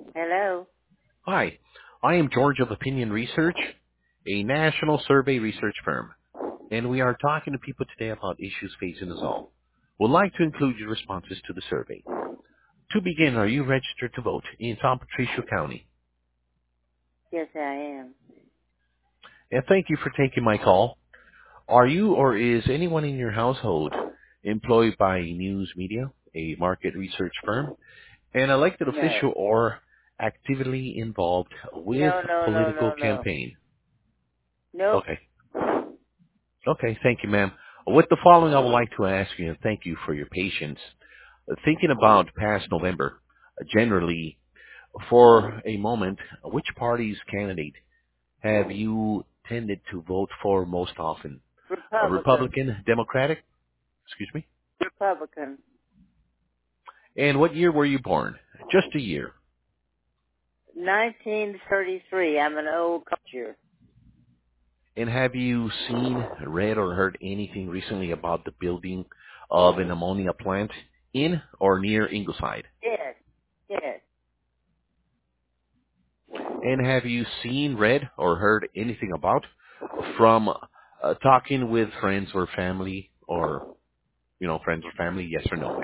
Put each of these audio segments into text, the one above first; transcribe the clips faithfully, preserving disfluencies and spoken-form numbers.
Hello? Hi, I am George of Opinion Research, a national survey research firm, and we are talking to people today about issues facing us all. We'd like to include your responses to the survey. To begin, are you registered to vote in San Patricio County? Yes, I am. And thank you for taking my call. Are you or is anyone in your household employed by news media, a market research firm, an elected No. official, or actively involved with No, no, no, political no, no. campaign? Nope. Okay. Okay, thank you, ma'am. With the following, I would like to ask you, and thank you for your patience. Uh, Thinking about past November, uh, generally, for a moment, which party's candidate have you tended to vote for most often? A Republican. Republican, Democratic? Excuse me? Republican. And what year were you born? Just a year. nineteen thirty-three. I'm an old culture. And have you seen, read, or heard anything recently about the building of an ammonia plant in or near Ingleside? Yes. Yes. And have you seen, read, or heard anything about from uh, talking with friends or family, or, you know, friends or family, yes or no?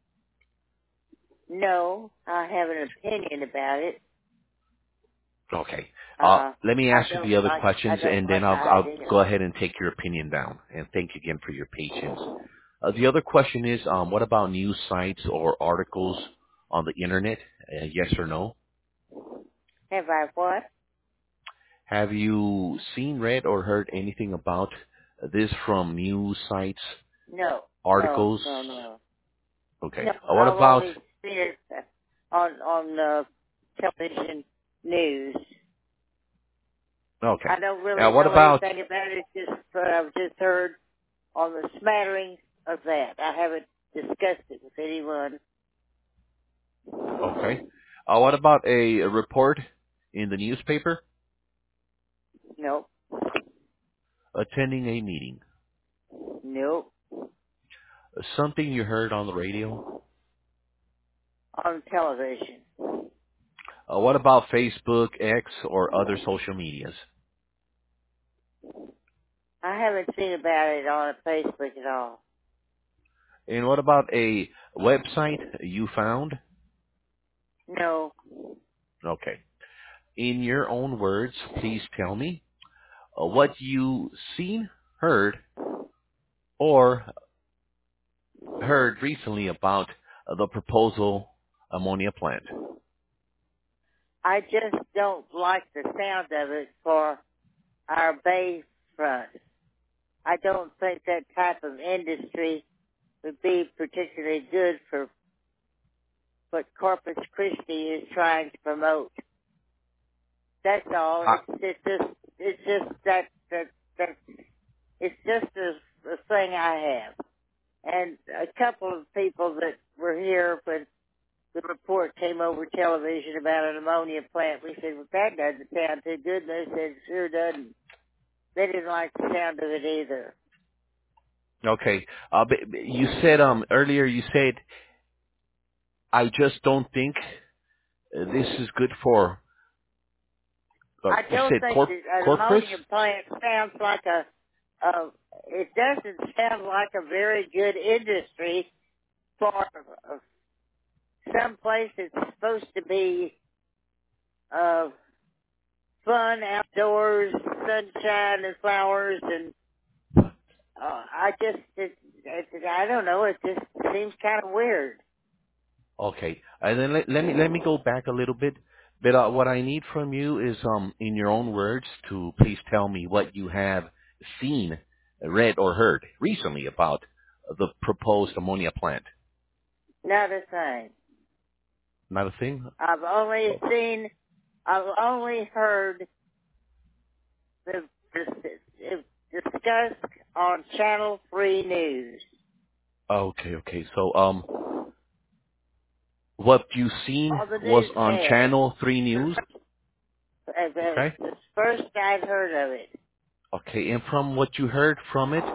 No. I have an opinion about it. Okay. Uh, Uh, let me I ask you don't the other like, I questions, don't and then like the I'll, I'll idea. go ahead and take your opinion down. And thank you again for your patience. Uh, the other question is, um, what about news sites or articles on the internet? Uh, yes or no? Have I what? Have you seen, read, or heard anything about this from news sites, No. No, articles? no, no. Okay. No, Uh, what I've about? only seen it on, on, uh, television news. Okay. I don't Now, really what know about? anything about it, just, uh, I've just heard on the smattering of that. I haven't discussed it with anyone. Okay. Uh, what about a, a report in the newspaper? Nope. Attending a meeting? Nope. Uh, something you heard on the radio? On television. Uh, what about Facebook, X, or other social medias? I haven't seen about it on Facebook at all. And what about a website you found? No. Okay. In your own words, please tell me uh, what you seen, heard, or heard recently about uh, the proposal ammonia plant. I just don't like the sound of it for our bay front. I don't think that type of industry would be particularly good for what Corpus Christi is trying to promote. That's all. Uh, It's, it's just, it's just that, that, that, it's just a, a thing I have. And a couple of people that were here when the report came over television about an ammonia plant, we said, well, that doesn't sound too good. And they said, it sure doesn't. They didn't like the sound of it either. okay. Uh, but but you said um earlier. You said I just don't think uh, this is good for. Uh, I you don't said think corp that an corpus. ammonia plant sounds like a, a, it doesn't sound like a very good industry for uh, some place that's supposed to be uh, fun outdoors, sunshine and flowers, and uh, I just, it, it, I don't know, it just seems kind of weird. Okay. And then let, let me let me go back a little bit. But uh, what I need from you is, um, in your own words, to please tell me what you have seen, read, or heard recently about the proposed ammonia plant. Not a thing. Not a thing. I've only Oh, seen, I've only heard the, the, the discussed on Channel three News. okay, okay. So, um, what you seen On the was on newscast. Channel Three News. As a, Okay. the first I'd heard of it. Okay. And from what you heard from it,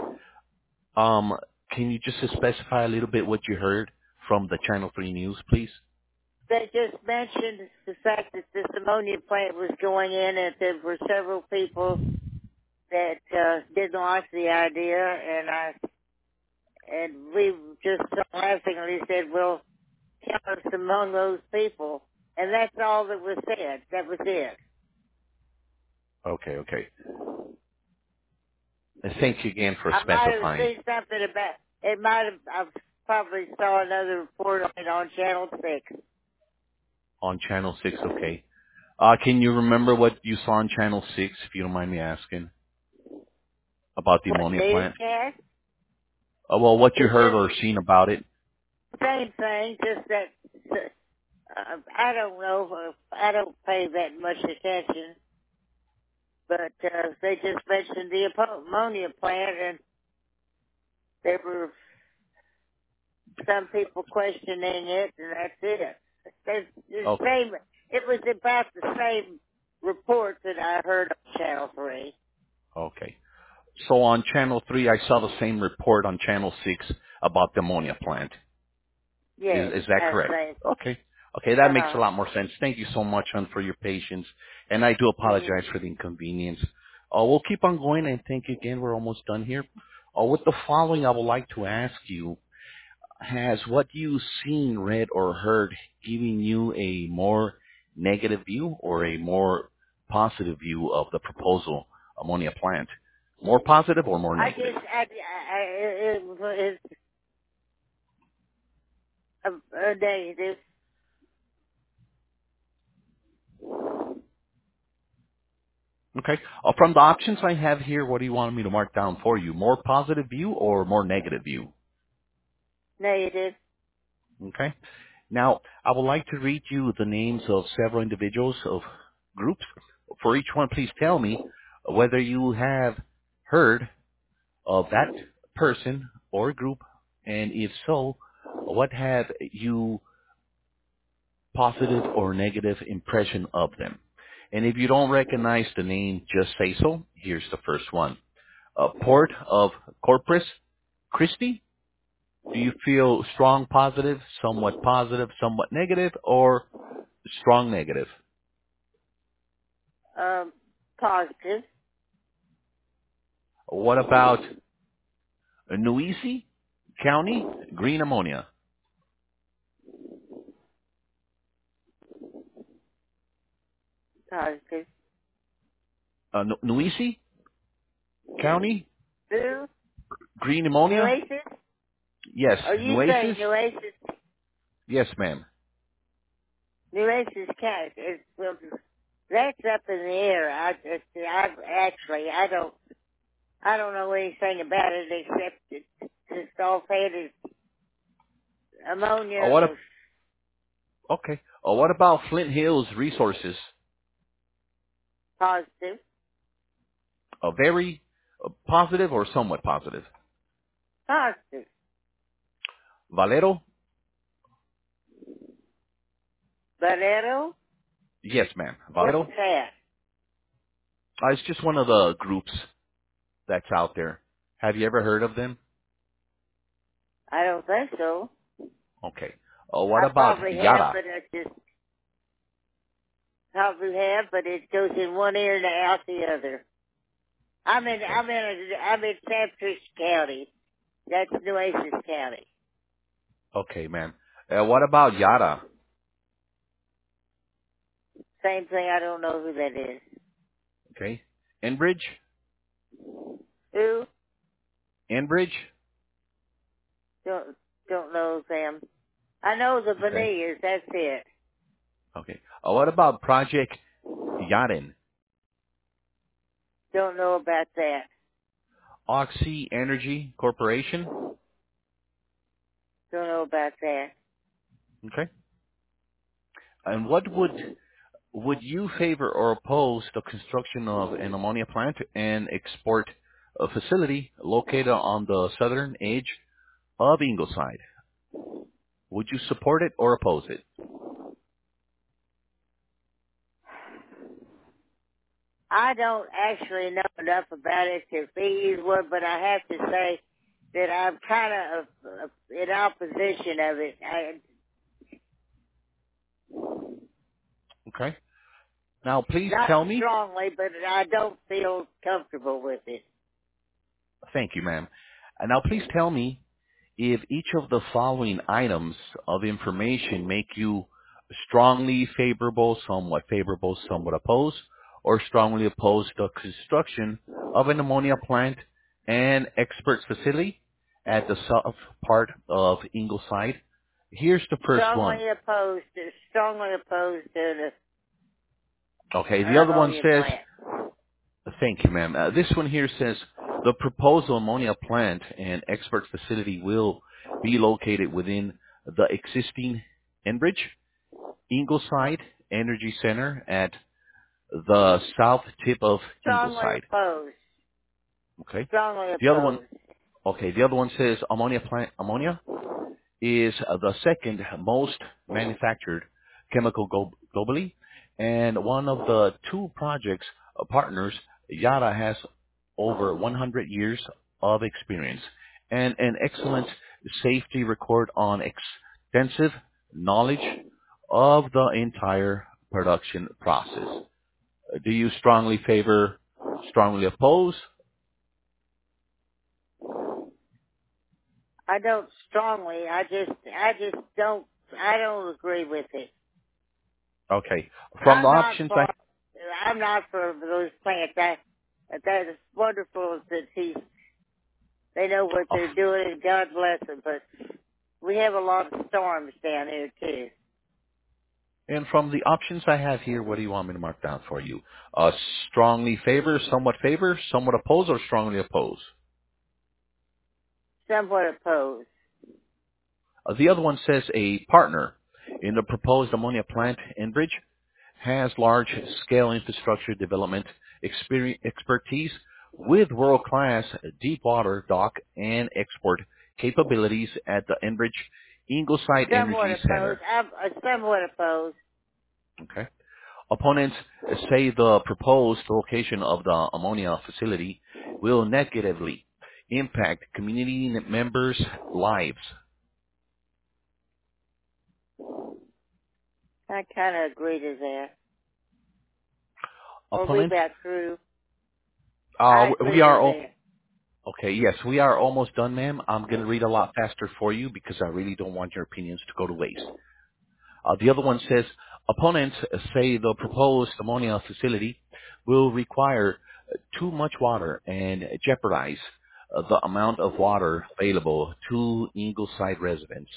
um, can you just specify a little bit what you heard from the Channel Three News, please? They just mentioned the fact that this ammonia plant was going in, and there were several people that uh, didn't like the idea, and I and we just laughingly said, "Well, count us among those people," and that's all that was said. That was it. Okay, okay. And thank you again for I might have specifying. seen something about it. Might have I probably saw another report on it on Channel Six. On Channel six, okay. Uh, can you remember what you saw on Channel six, if you don't mind me asking, about the What ammonia plant? newscast? Uh, well, what you It's heard just or seen about it? same thing, just that uh, I don't know. If, I don't pay that much attention, but uh, they just mentioned the ammonia plant, and there were some people questioning it, and that's it. It's the Okay, same. It was about the same report that I heard on Channel Three. okay. So on Channel three, I saw the same report on Channel six about the ammonia plant. Is, Yes, is that that's correct? same. Okay. Okay, that Uh makes a huh. lot more sense. Thank you so much, hon, for your patience. And I do Mhm. apologize for the inconvenience. Uh, we'll keep on going, and thank you again. We're almost done here. Uh, with the following, I would like to ask you, has what you've seen, read, or heard given you a more negative view or a more positive view of the proposal ammonia plant? More positive or more I negative? just, I, I, I it, it, it's a, a negative. Okay. Uh, from the options I have here, what do you want me to mark down for you? More positive view or more negative view? Negative. Okay. Now, I would like to read you the names of several individuals of groups. For each one, please tell me whether you have heard of that person or group, and if so, what have you positive or negative impression of them? And if you don't recognize the name, just say so. Here's the first one. Uh, Port of Corpus Christi. Do you feel strong positive, somewhat positive, somewhat negative, or strong negative? Um, positive. What about Nueces County, green ammonia? Positive. Uh, Nu- Nueces County, Who? green ammonia? Nueces? Yes. Are you saying Nueces? Nueces? Yes, ma'am. Nueces County. It's, well, that's up in the air. I just, I actually, I don't, I don't know anything about it except it's just offhand is Uh, what? ammonia. ab- Okay. Uh, what about Flint Hills Resources? Positive. A very uh, positive or somewhat positive? Positive. Valero? Valero? Yes, ma'am. What's Valero? that? Uh, it's just one of the groups that's out there. Have you ever heard of them? I don't think so. Okay. Uh, what I about probably have, Yara? but I just probably have, but it goes in one ear and out the other. I'm in, Okay. I'm in, a, I'm in Sanford County. That's Nueces County. Okay, ma'am. Uh, what about Yara? Same thing. I don't know who that is. Okay. Enbridge? Who? Enbridge? Don't don't know them. I know the Okay. Vanillas. That's it. Okay. Uh, what about Project Yadin? Don't know about that. Oxy Energy Corporation? Don't know about that. Okay. And what would would you favor or oppose the construction of an ammonia plant and export a facility located on the southern edge of Ingleside? Would you support it or oppose it? I don't actually know enough about it to be either one, but I have to say that I'm kind of uh, in opposition of it. I, Okay. Now, please Not tell me. strongly, but I don't feel comfortable with it. Thank you, ma'am. And now, please tell me if each of the following items of information make you strongly favorable, somewhat favorable, somewhat opposed, or strongly opposed to construction of an ammonia plant and experts facility at the south part of Ingleside. Here's the first one. Strongly opposed to, strongly opposed to the Okay, the uh, other one ammonia says, plant. thank you, ma'am. Uh, this one here says, the proposed ammonia plant and experts facility will be located within the existing Enbridge Ingleside Energy Center at the south tip of Strongly Ingleside. opposed. Okay. Strongly The other one, opposed. okay, the other one says ammonia plant, ammonia is uh, the second most manufactured chemical go- globally, and one of the two projects uh, partners, Yara has over one hundred years of experience and an excellent safety record on extensive knowledge of the entire production process. Uh, Do you strongly favor, strongly oppose? I don't strongly. I just, I just don't. I don't agree with it. Okay. From the I'm not options I for. I'm not for those plants. That that is wonderful that he. They know what oh, they're doing, and God bless them. But we have a lot of storms down here too. And from the options I have here, what do you want me to mark down for you? Uh, strongly favor, somewhat favor, somewhat oppose, or strongly oppose? Somewhat opposed. Uh, the other one says a partner in the proposed ammonia plant Enbridge has large-scale infrastructure development experi- expertise with world-class deep water dock and export capabilities at the Enbridge Ingleside Somewhat Energy opposed. Center. I'm uh, somewhat opposed. Okay. Opponents say the proposed location of the ammonia facility will negatively impact community members' lives. I kind of agree to that. Or we Opponents, got through. uh, I we agree to are, al- that. okay, yes, we are almost done, ma'am. I'm going to read a lot faster for you because I really don't want your opinions to go to waste. Uh, the other one says, opponents say the proposed ammonia facility will require too much water and jeopardize uh, the amount of water available to Ingleside residents.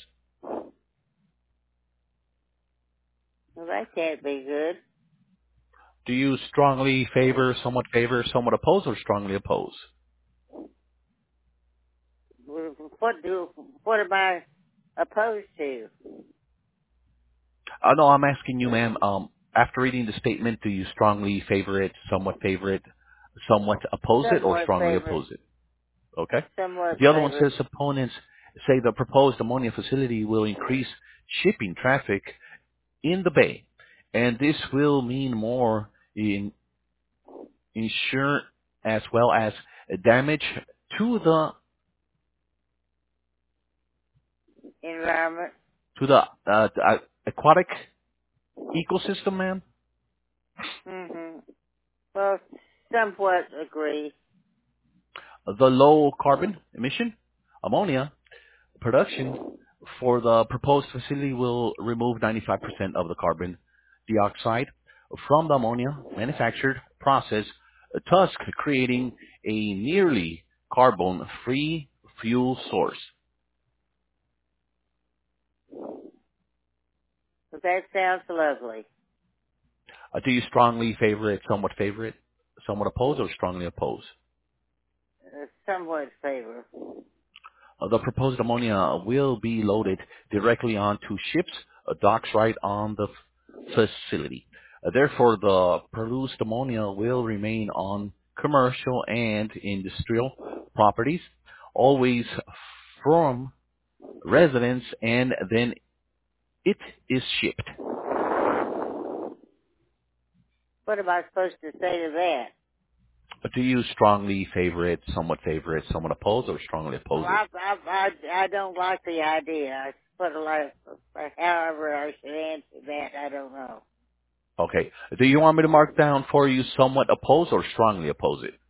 Well, that can't be good. Do you strongly favor, somewhat favor, somewhat oppose, or strongly oppose? What do? What am I opposed to? Uh, no, I'm asking you, ma'am. Um, after reading the statement, do you strongly favor it, somewhat favor it, somewhat oppose it, or Somewhat strongly favor. oppose it? Okay. Somewhat The other one favor. says opponents say the proposed ammonia facility will increase shipping traffic in the bay, and this will mean more in insure as well as damage to the Environment. to the uh, the, uh, aquatic ecosystem, ma'am. hmm Well, somewhat agree. The low carbon emission ammonia production for the proposed facility will remove ninety-five percent of the carbon dioxide from the ammonia manufactured process, thus creating a nearly carbon-free fuel source. But that sounds lovely. Uh, do you strongly favor it, somewhat favor it, somewhat oppose, or strongly oppose? Uh, somewhat favor. Uh, the proposed ammonia will be loaded directly onto ships, uh, docks right on the f- facility. Uh, therefore, the produced ammonia will remain on commercial and industrial properties, always from residents, and then it is shipped. What am I supposed to say to that? Uh, Do you strongly favor it, somewhat favor it, somewhat oppose, or strongly Well, oppose it? I, I, I, I don't like the idea. I put a lot of, however I should answer that, I don't know. Okay. Do you want me to mark down for you somewhat oppose or strongly oppose it?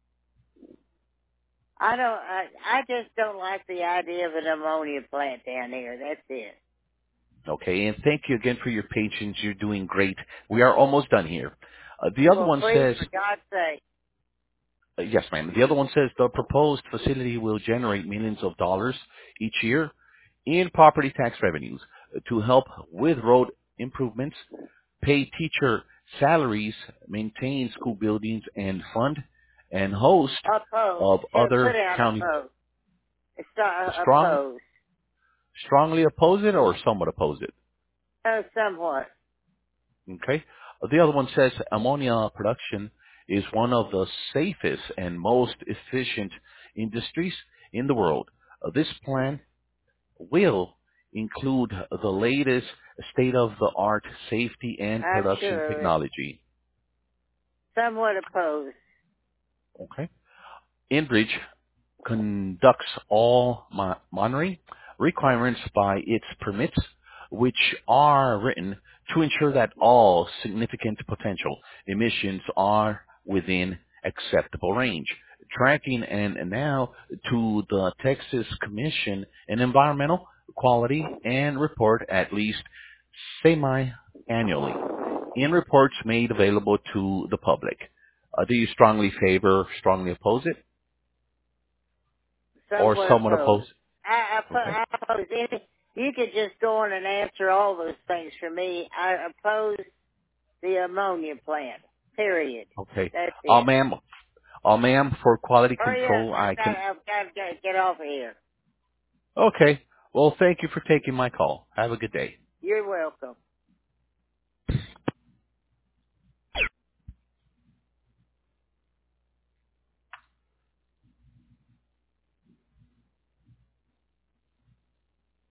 I don't. I, I just don't like the idea of an ammonia plant down here. That's it. Okay. And thank you again for your patience. You're doing great. We are almost done here. Uh, the other Well, one please, says, for God's sake. uh, yes, ma'am. The other one says the proposed facility will generate millions of dollars each year in property tax revenues to help with road improvements, pay teacher salaries, maintain school buildings, and fund and host Oppose. of Put put other down county. oppose. It's not Strong, oppose. strongly oppose it or somewhat oppose it. Oh, somewhat. Okay. The other one says ammonia production is one of the safest and most efficient industries in the world. Uh, This plan will include the latest state-of-the-art safety and I'm production sure of it. technology. Somewhat opposed. Okay. Enbridge conducts all mo- monitoring requirements by its permits, which are written to ensure that all significant potential emissions are within acceptable range. Tracking and now to the Texas Commission on Environmental Quality and report at least semi-annually in reports made available to the public. Uh, do you strongly favor, strongly oppose it, or Somewhat somewhat opposed. oppose? I, I, put, Okay. I oppose any. You could just go on and answer all those things for me. I oppose the ammonia plant. Period. Okay. That's Uh, it. ma'am, uh, ma'am, for quality Hurry up. control, I've I got, can. I've got to get get off of here. Okay. Well, thank you for taking my call. Have a good day. You're welcome.